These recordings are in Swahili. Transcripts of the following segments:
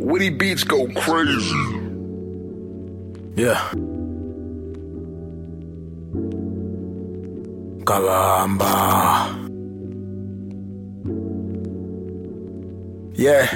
Witty beats go crazy. Yeah. Kagamba. Yeah.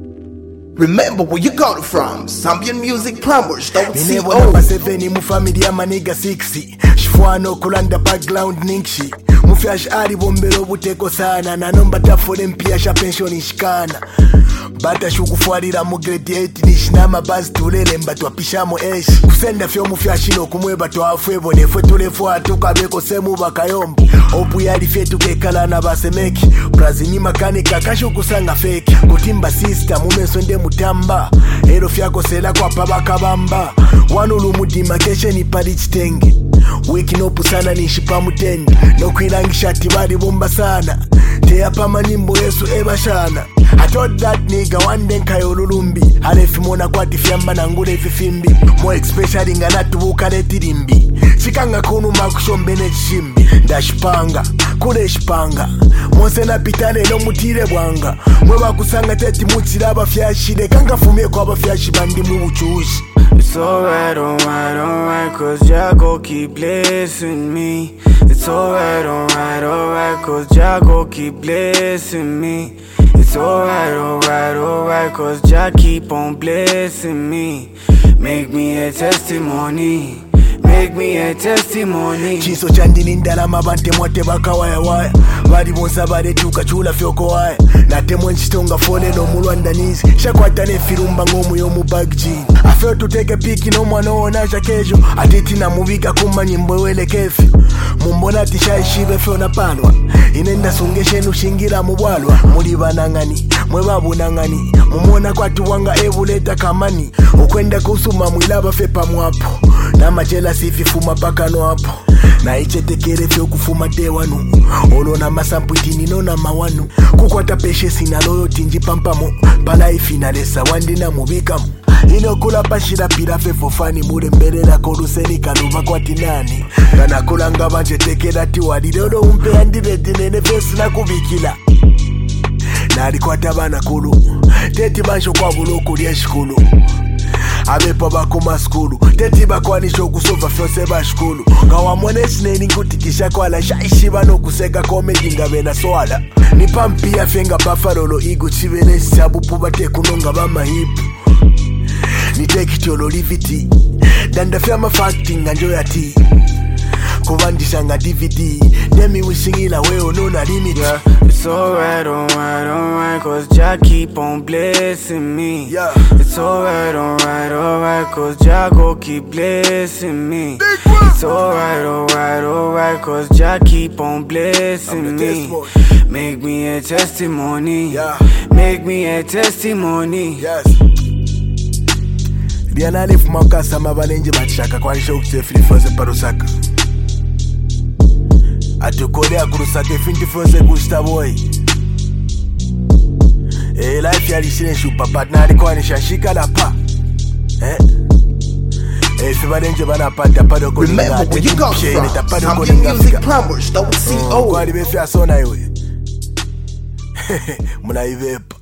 Remember where you got it from. Zambian Music Plumbers, don't see Ninebo number 7 mu family ya maniga 6. Shifwano kulanda background ningshi. Mufyash ali bombero buteko sana. Na nomba tafole mpia sha pension ishikana. Bata shukufualira mu grade 8 nishinama basi tulele mba twapishamo eshi. Kusenda fyo mufyashino kumweba twafwebo nefwe tulefu atuka beko semu bakayombi. Opu yali fetu kekala na basemeki. Brazini makanika kasho kusanga fake. Kutimba sister mumeswende mutamba. Ero fyako sela kwa pabaka bamba. Wanulu mudima keshe ni pali chitenge. Waking up sana nishipa mutendi. No kwilangisha tibali bomba sana. Teya pama nimbo yesu eba shana. I thought that nigga one day kayolulumbi. Halefi mona kwa tifyamba na ngule fifimbi. More especially nga natubuka letirimbi. Chikanga kunu makushombene chimbi. Ndashipanga, kule shipanga. Monse na pitane no mutire bwanga. Mweba kusanga teti mutira abafyashire. Kanga fumie kwa abafyashi bandi mu buchushi. It's alright, alright, alright, cause Jah go keep blessing me. It's alright, alright, alright, cause Jah go keep blessing me. It's alright, alright, alright, cause Jah keep on blessing me. Make me a testimony. Make me a testimony. Chiso chandini ndalama bante mwate baka waya waya. Bari bonsa bade tuka chula fyoko waya. Nate mwenchitonga fone no mulwanda nizi. Shakwata ne firumba ngomu yomu bagji. Afeo tuteke piki no mwana onaja kejo. Atiti na mubika kuma nyimbo wele kefi. Mumbona tisha ishibe feo na palwa. Inenda sungeshe nushingira mubwalwa. Muliba nangani, mwebabu nangani. Mumona kwa tuwanga evuleta kamani. Ukwenda kusuma mwilaba fepa mwapo. Na machela sifi fuma paka no hapo. Na ichetekere fyo kufuma dewanu. Olo na masampu itini no na mawanu. Kukwata peshe sina loyo tinji pampamo. Pala ifinalesa wandi na mubikamu. Inokula pashira pira fefo fani. Mure mbele na koruseni kanuva kwa tinani. Gana kulanga banje tekera tiwadi. Dodo umpe andire dinene fesi na kubikila. Na alikwata bana kulu. Teti banjo kwa buloku lieshikulu. Abepa bakuma skulu. Teti bakwanisho kusova fyose bashkulu. Gawa mwenesi neni kutikisha kwa la. Shaishiba no kuseka komedi ngabena swala. Nipampia fenga bafalolo igu chivene sabu pubate kunonga bama hipu. Niteki tiolo liviti. Danda fyama facting anjoya ti. Kuvandisha nga DVD. Demi wishingila weo no na limit. Yeah, it's alright, alright, alright, cause Jah keep on blessing me. Yeah. It's alright, alright, alright, cause Jah go keep blessing me. It's alright, alright, alright, cause Jah keep on blessing me. Make me a testimony. Yeah. Make me a testimony. Yes. Diana lift makasa mabalenje batshaka kwanisha ukutefili fose parusaka. Atukole akurusaka finti fose gusta boy. Life yali shine shupa partner kwanisha shika la pa. Fibalenje bana pata pado ko. Remember where you got it from. Zambian Music Plumbers, don't see Kwali befya sona iwe. Muna ivepa.